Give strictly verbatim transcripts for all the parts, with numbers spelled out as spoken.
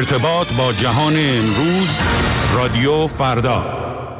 ارتباط با جهان امروز، رادیو فردا.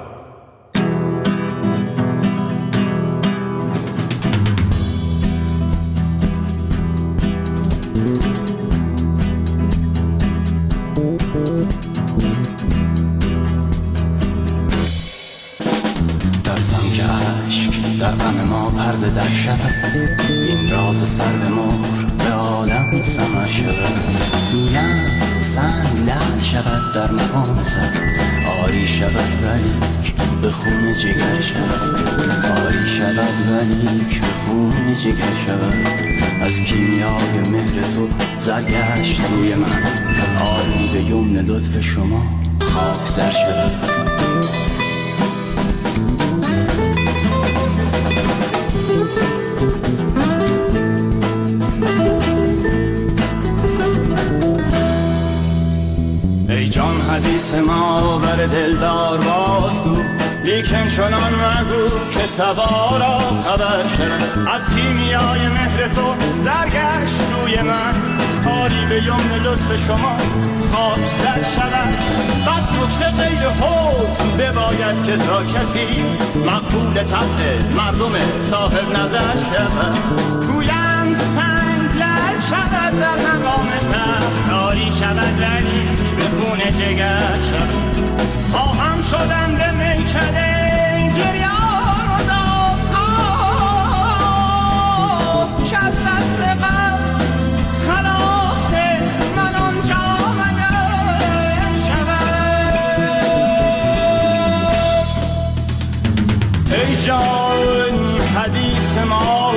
ترسم که عشق در غم ما پرده در شود، این راز سر مور به عالم سمر شود. نه سنگ لعل شود در مقام سر، آری شود ولیک به خون جگر شود. آری شود ولیک به خون جگر شود. از کیمیای مهر تو زرگشت روی من، آری به یمن لطف شما خاک سر شود. ای جان حدیث ما بر دلدار بازگو، لیکن چنان مگو که سوارا خبر شد. از کیمیای مهر تو زرگشت روی من، آری به یمن لطف شما خاک سر شود. بس نکته غیر حسن بباید که تا کسی مقبول طبع مردم صاحب نظر شود. گویند سنگ لعل شود در مقام سر، آری شود ولی به خون جگر شود. خواهم شدن به میکده گریان و داد خواه، که از دست من خلاص من آنجا مگر شود. ای جان حدیث ما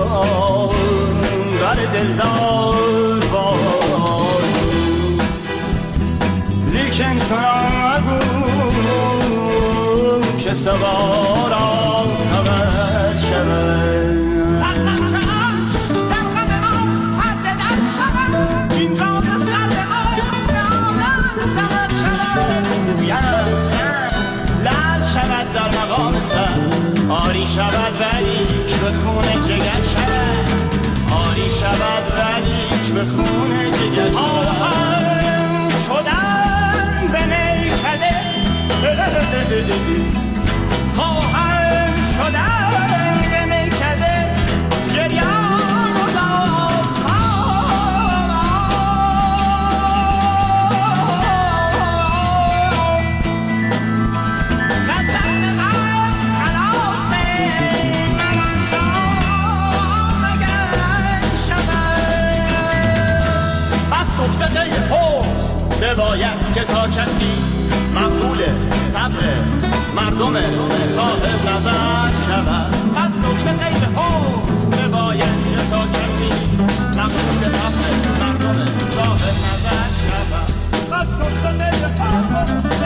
بر دلدار باز، لیکن چنان مگو که سوارا خبر شود. ترسم که عشق در غم ما پرده در شود، این راز سر ما به عالم سمر شود. گویند سنگ لعل شود در مقام سر، آری شود ولیک به خون جگر شود. آری شود ولیک به خون جگر شود. شدن به میکده خواهم شدن به میکده گریان و داد خواه. نظر غم خلاص من آنجا مگر شود. بس نکته غیر حسن بباید که تا کسی مقبول طبع مردم صاحب نظر شود. از نکته غیر حسن بباید که تا کسی مقبول طبع مردم صاحب نظر شود. از نکته غیر حسن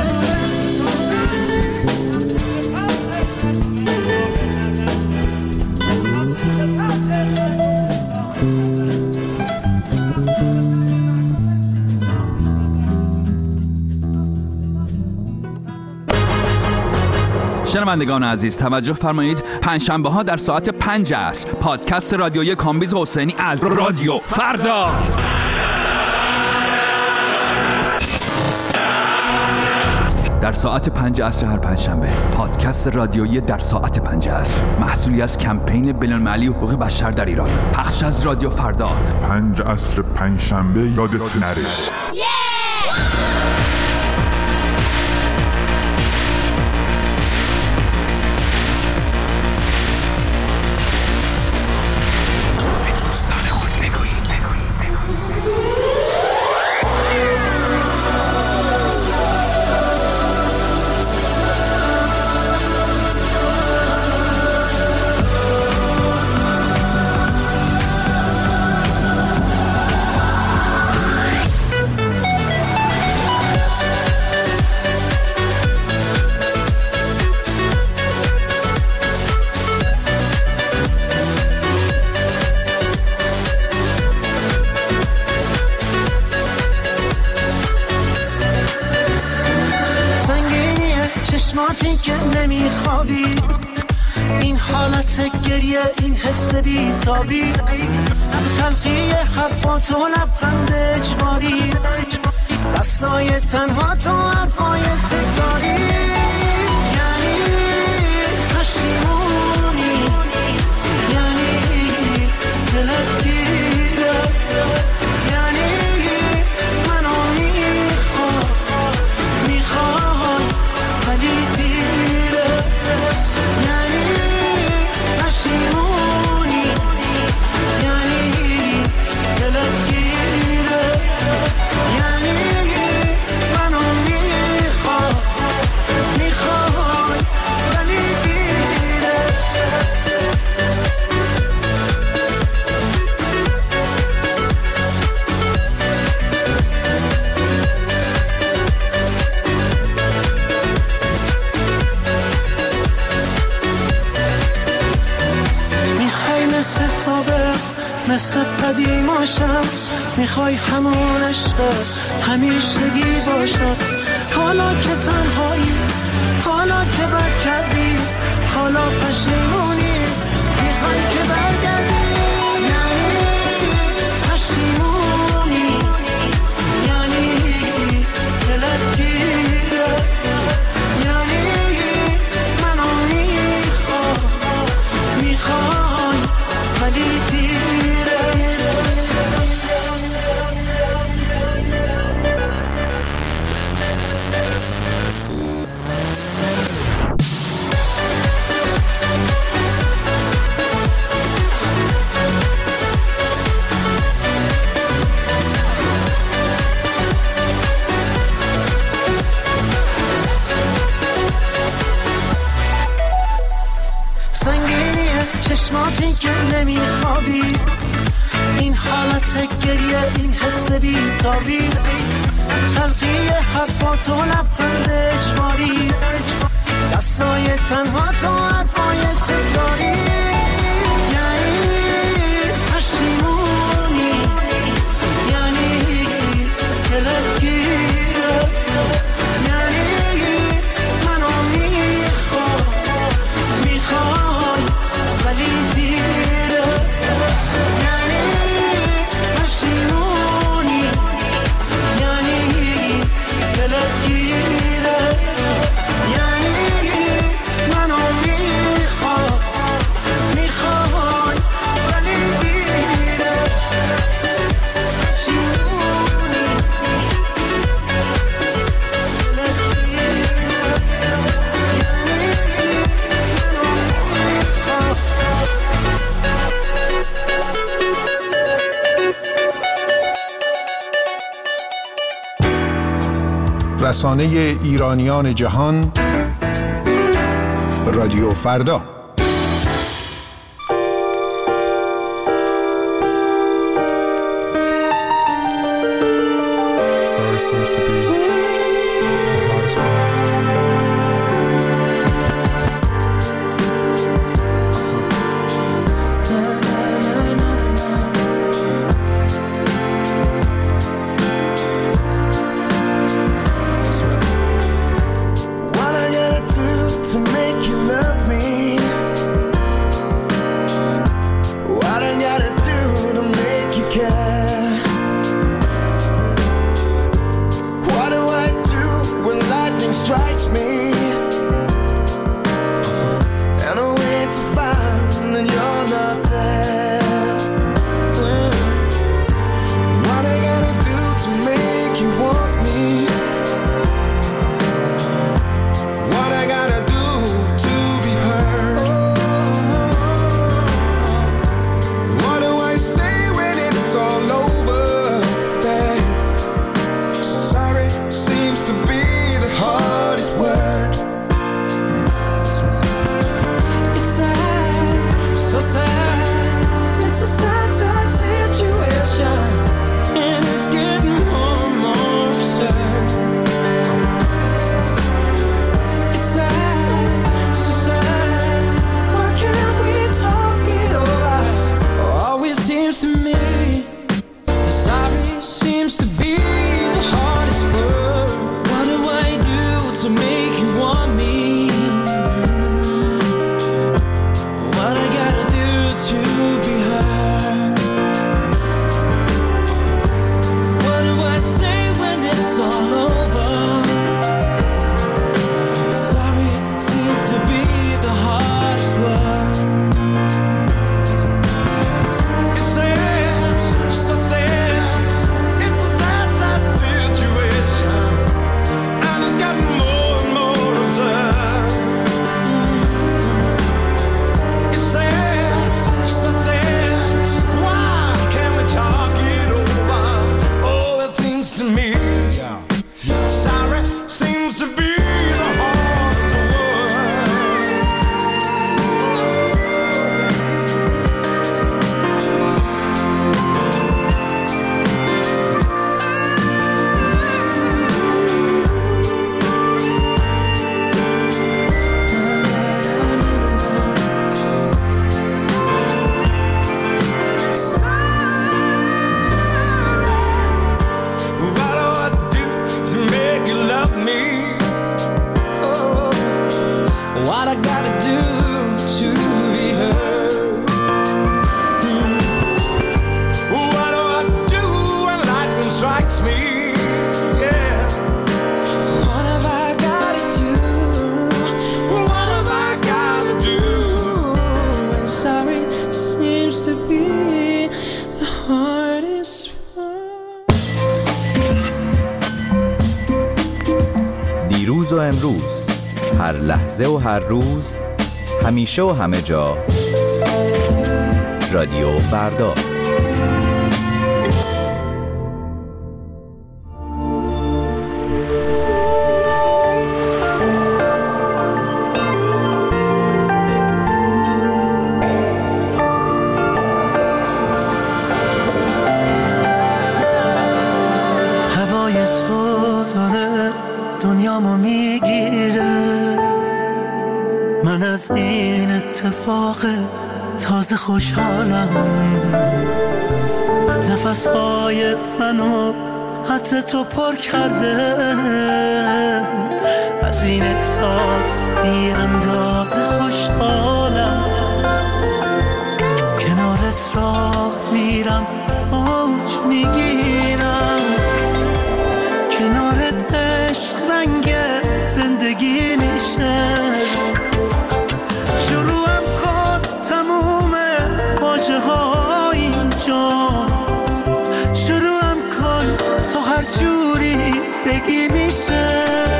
شنوندگان عزیز توجه فرمایید، پنجشنبه ها در ساعت پنج عصر پادکست رادیویی کامبیز حسینی از رادیو فردا. در ساعت پنج عصر هر پنجشنبه پادکست رادیویی در ساعت پنج عصر، محصولی از کمپین بین‌المللی حقوق بشر در ایران، پخش از رادیو فردا. پنج عصر پنجشنبه یادت نره. چشماتی که نمیخوابی، این حالت گریه، این حس بیتابی، تلخی حرفات و لبخند اجباری، بس تنها تو حرفای تکراری، یعنی پشیمونی، یعنی دلت گیره، یعنی منو میخوای میخوای ولی دیره، یعنی پشیمونی، یعنی دلت گیره، یعنی منو میخوای میخوای ولی دیره. میخوای مثل سابق مثل قدیماشم، میخوای همون عشق همیشگی باشم، حالا که تنهایی، حالا که بد کردی، حالا پشیمونی، میخوای که برگردی، یعنی پشیمونی، یعنی دلت گیره، یعنی منو میخوای میخوای ولی دیره. سنگینیه چشماتی که نمیخوابی، این حالت گریه، این حس بی‌تابی، خلقی حرفات و لبخند اجباری، دستای تنها تو حرفای تکراری، یعنی پشیمونی، یعنی دلت گیره، یعنی منو میخوای میخوای ولی دیره، یعنی پشیمونی، یعنی دلت گیره، یعنی منو میخوای میخوای ولی دیره. رسانه ایرانیان جهان، رادیو فردا. Sorry seems to be the hardest one. Strikes me hurts me, yeah. What have I gotta do? What have I gotta do? When sorry seems to be the hardest one. دیروز و امروز، هر لحظه و هر روز، همیشه و همه جا، رادیو فردا. هوای تو داره دنیامو میگیره، من از این اتفاق تازه خوشحالم. نفسهای منو عطر تو پر کرده، از این احساس بی اندازه خوشحالم. کنارت راه میرم اوج میگیرم، کنارت عشق رنگ زندگی میشه. شروعم کن تموم واژه ها اینجا، شروعم کن تو هر جوری بگی میشه.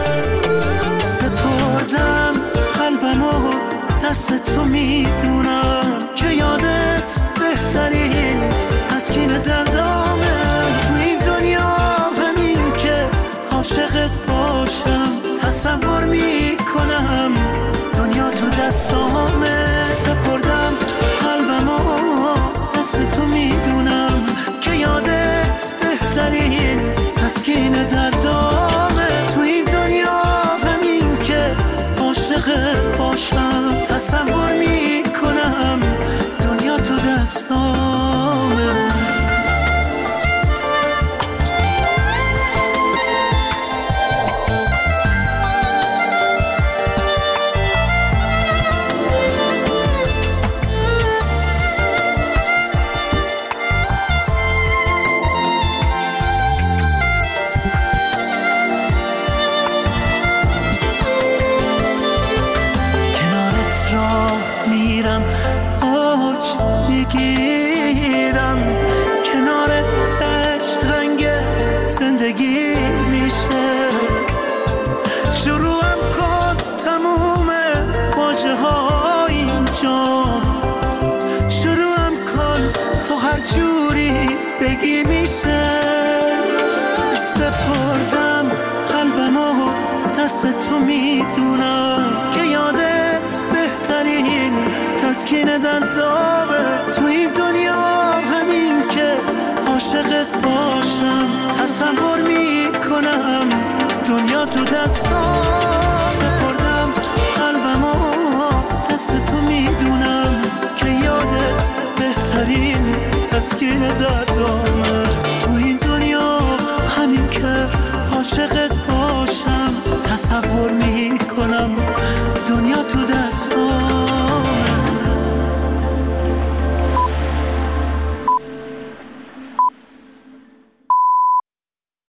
سپردم قلبمو دست تو میدونم که یادت بهترین تسکین دردامه. تو این دنیا همین که عاشقت باشم، تصور میکنم دنیا تو دستامه. سپردم قلبمو دست تو میدونم که یادت بهترین تسکین دردامه. تو این دنیا همین که عاشقت باشم، تصور میکنم دنیا تو دستامه. میرم اوج میگیرم، کنارت عشق رنگ زندگی میشه. شروعم کن تموم واژه ها اینجا، شروعم کن تو هر جوری بگی میشه. سپردم قلبمو دست تو میدونم که یادت بهترین تسکین دردامه. تو این دنیا همین که عاشقت باشم، تصور میکنم دنیا تو دستام. سپردم قلبمو دست تو میدونم که یادت بهترین تسکین دردامه. تو این دنیا همین که عاشقت